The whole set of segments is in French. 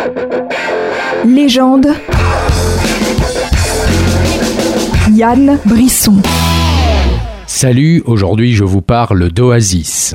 Légende. Yann Brisson. Salut, aujourd'hui je vous parle d'Oasis.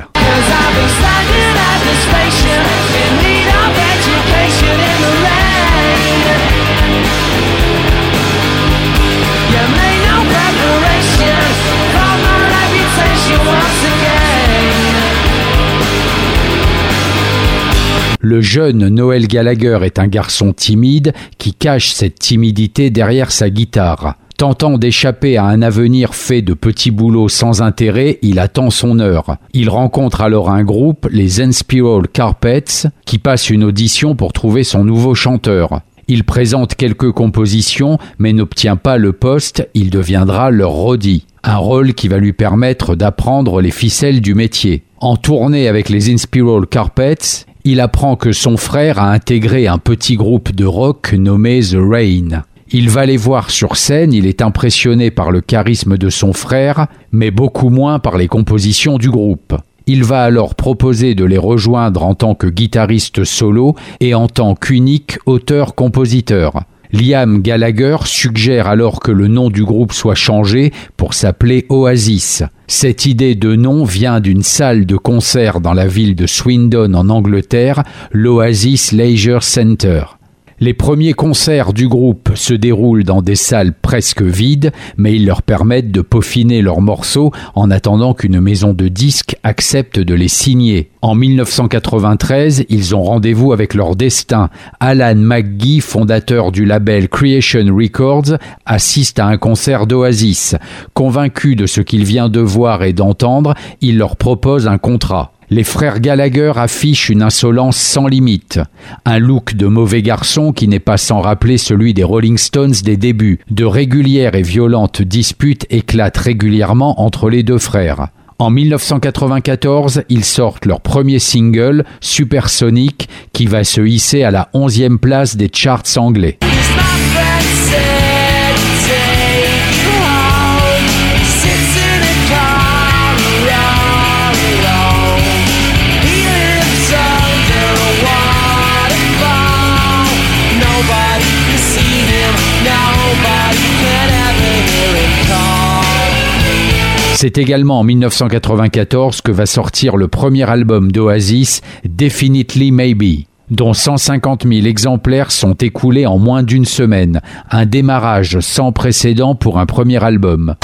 Le jeune Noel Gallagher est un garçon timide qui cache cette timidité derrière sa guitare. Tentant d'échapper à un avenir fait de petits boulots sans intérêt, il attend son heure. Il rencontre alors un groupe, les Inspiral Carpets, qui passe une audition pour trouver son nouveau chanteur. Il présente quelques compositions, mais n'obtient pas le poste, il deviendra leur roadie. Un rôle qui va lui permettre d'apprendre les ficelles du métier. En tournée avec les Inspiral Carpets, il apprend que son frère a intégré un petit groupe de rock nommé The Rain. Il va les voir sur scène, il est impressionné par le charisme de son frère, mais beaucoup moins par les compositions du groupe. Il va alors proposer de les rejoindre en tant que guitariste solo et en tant qu'unique auteur-compositeur. Liam Gallagher suggère alors que le nom du groupe soit changé pour s'appeler Oasis. Cette idée de nom vient d'une salle de concert dans la ville de Swindon en Angleterre, l'Oasis Leisure Centre. Les premiers concerts du groupe se déroulent dans des salles presque vides, mais ils leur permettent de peaufiner leurs morceaux en attendant qu'une maison de disques accepte de les signer. En 1993, ils ont rendez-vous avec leur destin. Alan McGee, fondateur du label Creation Records, assiste à un concert d'Oasis. Convaincu de ce qu'il vient de voir et d'entendre, il leur propose un contrat. Les frères Gallagher affichent une insolence sans limite. Un look de mauvais garçon qui n'est pas sans rappeler celui des Rolling Stones des débuts. De régulières et violentes disputes éclatent régulièrement entre les deux frères. En 1994, ils sortent leur premier single, Supersonic, qui va se hisser à la 11e place des charts anglais. C'est également en 1994 que va sortir le premier album d'Oasis, Definitely Maybe, dont 150 000 exemplaires sont écoulés en moins d'une semaine. Un démarrage sans précédent pour un premier album.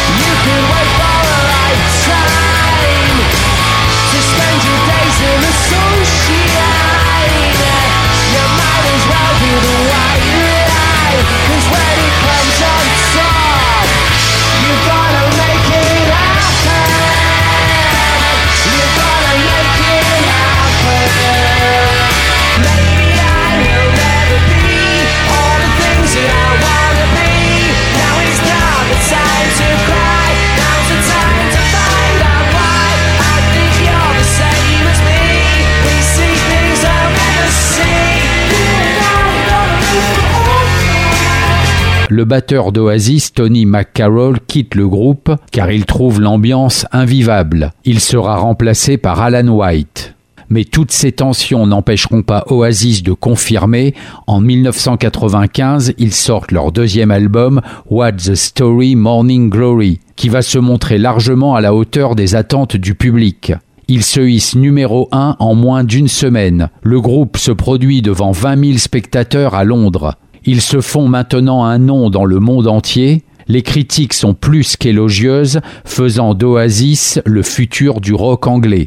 Le batteur d'Oasis, Tony McCarroll, quitte le groupe car il trouve l'ambiance invivable. Il sera remplacé par Alan White. Mais toutes ces tensions n'empêcheront pas Oasis de confirmer. En 1995, ils sortent leur deuxième album, What's the Story Morning Glory, qui va se montrer largement à la hauteur des attentes du public. Il se hisse numéro 1 en moins d'une semaine. Le groupe se produit devant 20 000 spectateurs à Londres. Ils se font maintenant un nom dans le monde entier. Les critiques sont plus qu'élogieuses, faisant d'Oasis le futur du rock anglais.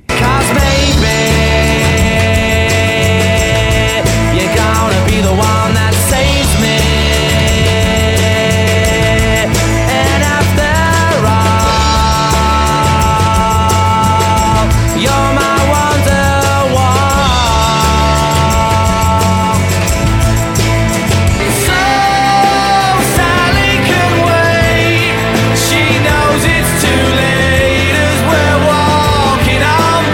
She knows it's too late as we're walking on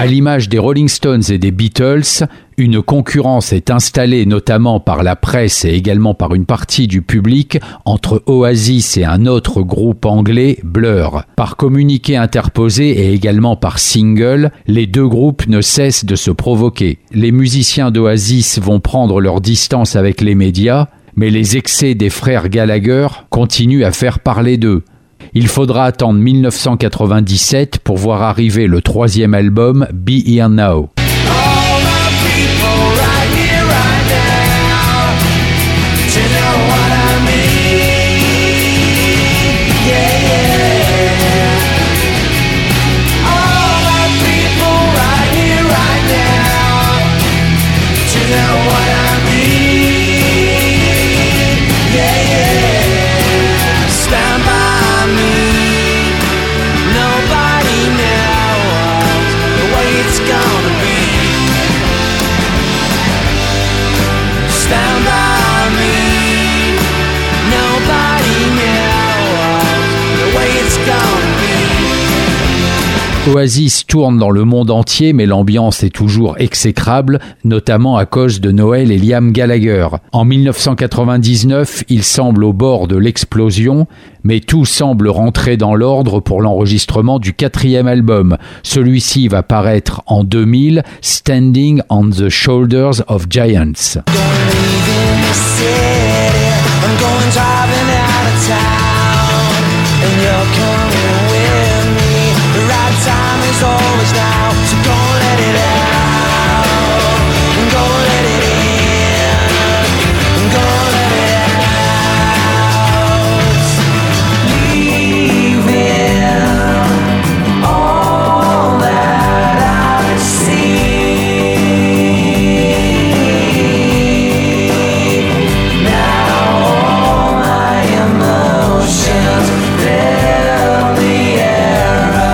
À l'image des Rolling Stones et des Beatles, une concurrence est installée notamment par la presse et également par une partie du public entre Oasis et un autre groupe anglais, Blur. Par communiqué interposé et également par single, les deux groupes ne cessent de se provoquer. Les musiciens d'Oasis vont prendre leur distance avec les médias, mais les excès des frères Gallagher continuent à faire parler d'eux. Il faudra attendre 1997 pour voir arriver le troisième album, Be Here Now. Oasis tourne dans le monde entier, mais l'ambiance est toujours exécrable, notamment à cause de Noel et Liam Gallagher. En 1999, ils semblent au bord de l'explosion, mais tout semble rentrer dans l'ordre pour l'enregistrement du quatrième album. Celui-ci va paraître en 2000, Standing on the Shoulders of Giants. Time is always now, so don't let it out, don't let it in, don't let it out. Leaving all that I see. Now all my emotions fill the air.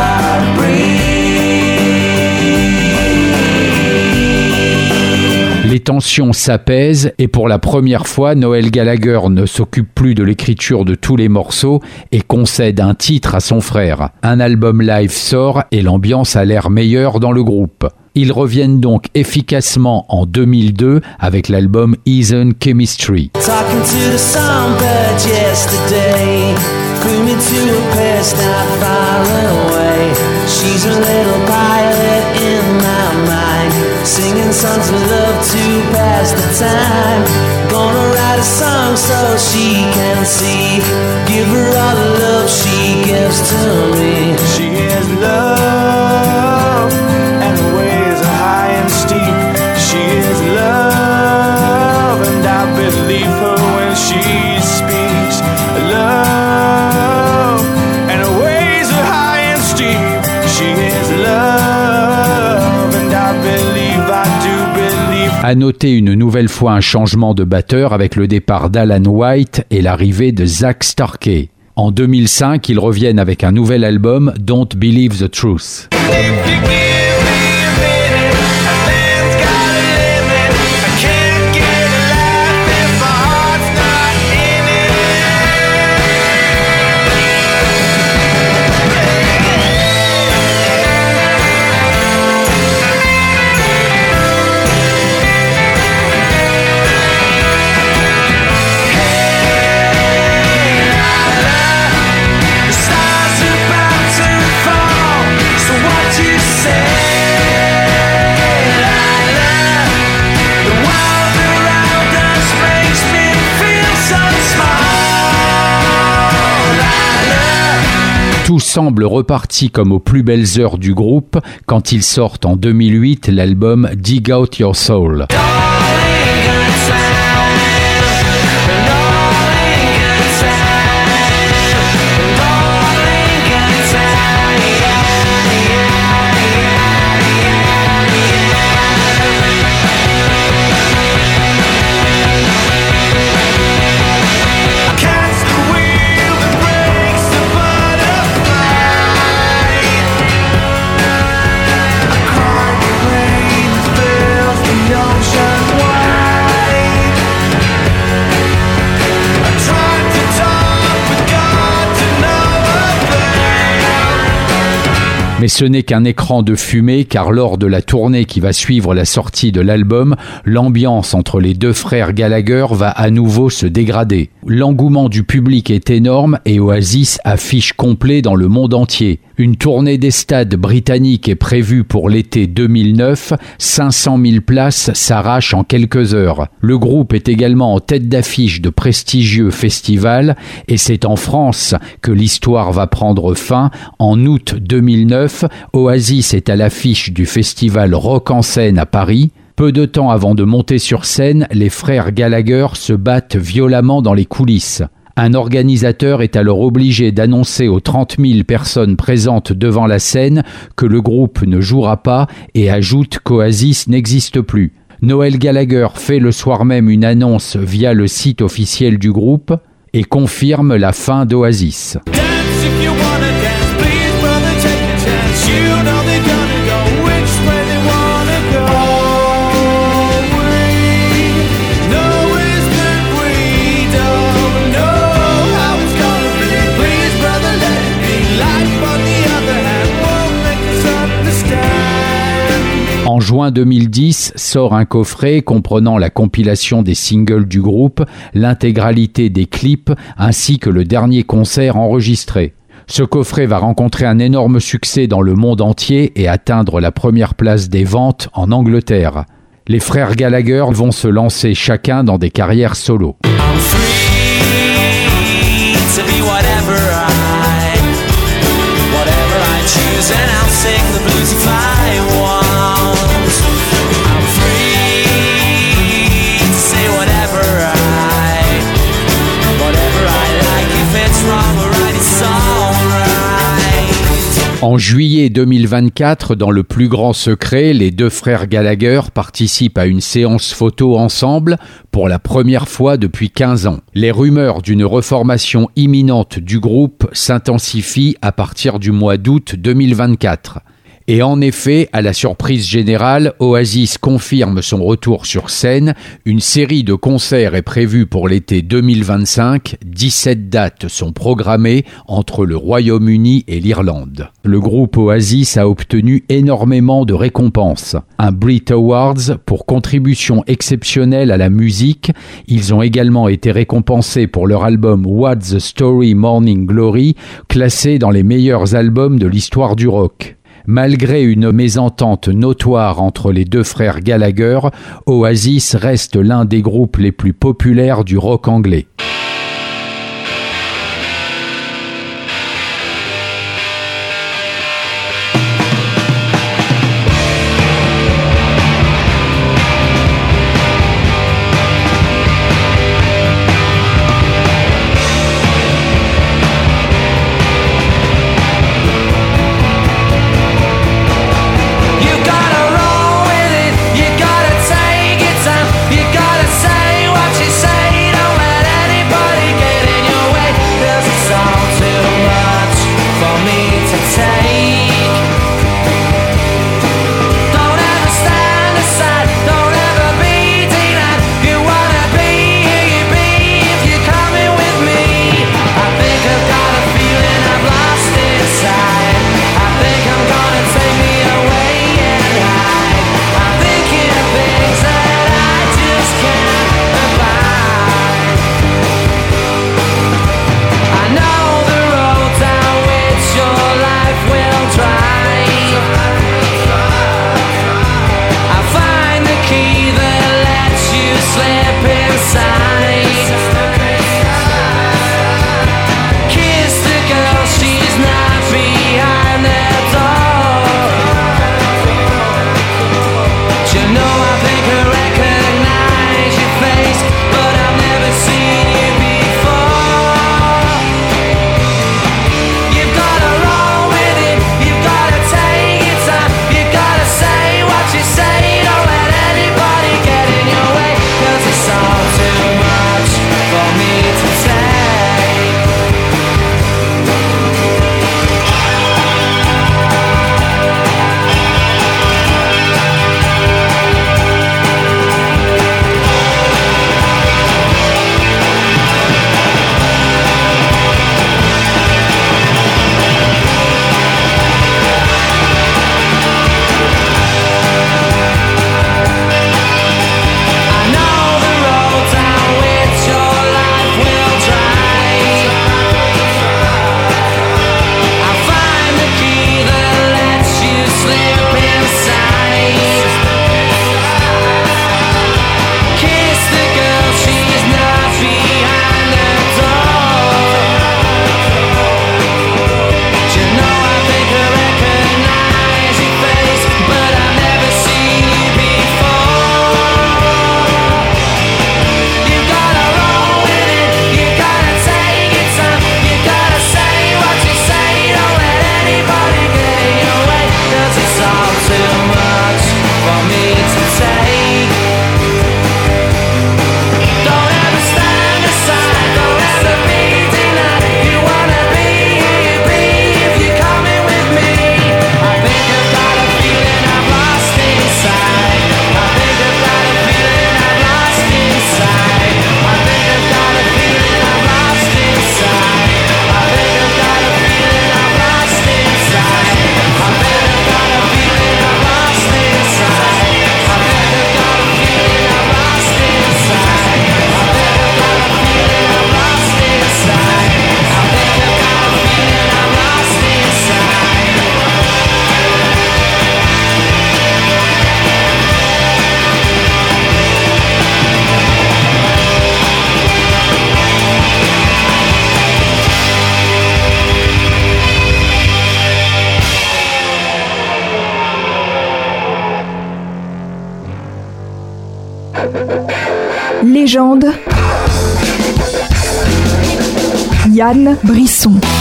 Les tensions s'apaisent et pour la première fois, Noel Gallagher ne s'occupe plus de l'écriture de tous les morceaux et concède un titre à son frère. Un album live sort et l'ambiance a l'air meilleure dans le groupe. Ils reviennent donc efficacement en 2002 avec l'album Eason Chemistry. Talking to the songbird yesterday, flew me to a place not far away. She's a little pilot in my mind, singing songs of love to pass the time. Gonna write a song so she can see, give her all the love she gives to me. She is love, and the ways are high and steep. She is love, and I believe her when she speaks. Love, and the ways are high and steep. She is love, and I believe, I do believe. À noter une nouvelle fois un changement de batteur avec le départ d'Alan White et l'arrivée de Zach Starkey. En 2005, ils reviennent avec un nouvel album, Don't Believe the Truth. Tout semble reparti comme aux plus belles heures du groupe quand ils sortent en 2008 l'album Dig Out Your Soul. Ocean Mais ce n'est qu'un écran de fumée car lors de la tournée qui va suivre la sortie de l'album, l'ambiance entre les deux frères Gallagher va à nouveau se dégrader. L'engouement du public est énorme et Oasis affiche complet dans le monde entier. Une tournée des stades britanniques est prévue pour l'été 2009, 500 000 places s'arrachent en quelques heures. Le groupe est également en tête d'affiche de prestigieux festivals et c'est en France que l'histoire va prendre fin. En août 2009, Oasis est à l'affiche du festival Rock en scène à Paris. Peu de temps avant de monter sur scène, les frères Gallagher se battent violemment dans les coulisses. Un organisateur est alors obligé d'annoncer aux 30 000 personnes présentes devant la scène que le groupe ne jouera pas et ajoute qu'Oasis n'existe plus. Noel Gallagher fait le soir même une annonce via le site officiel du groupe et confirme la fin d'Oasis. En juin 2010, sort un coffret comprenant la compilation des singles du groupe, l'intégralité des clips ainsi que le dernier concert enregistré. Ce coffret va rencontrer un énorme succès dans le monde entier et atteindre la première place des ventes en Angleterre. Les frères Gallagher vont se lancer chacun dans des carrières solo. En juillet 2024, dans le plus grand secret, les deux frères Gallagher participent à une séance photo ensemble pour la première fois depuis 15 ans. Les rumeurs d'une reformation imminente du groupe s'intensifient à partir du mois d'août 2024. Et en effet, à la surprise générale, Oasis confirme son retour sur scène. Une série de concerts est prévue pour l'été 2025. 17 dates sont programmées entre le Royaume-Uni et l'Irlande. Le groupe Oasis a obtenu énormément de récompenses. Un Brit Awards pour contribution exceptionnelle à la musique. Ils ont également été récompensés pour leur album What's the Story Morning Glory, classé dans les meilleurs albums de l'histoire du rock. Malgré une mésentente notoire entre les deux frères Gallagher, Oasis reste l'un des groupes les plus populaires du rock anglais. You gotta take it time, you gotta say what you say, don't let Légende. Yann Brisson.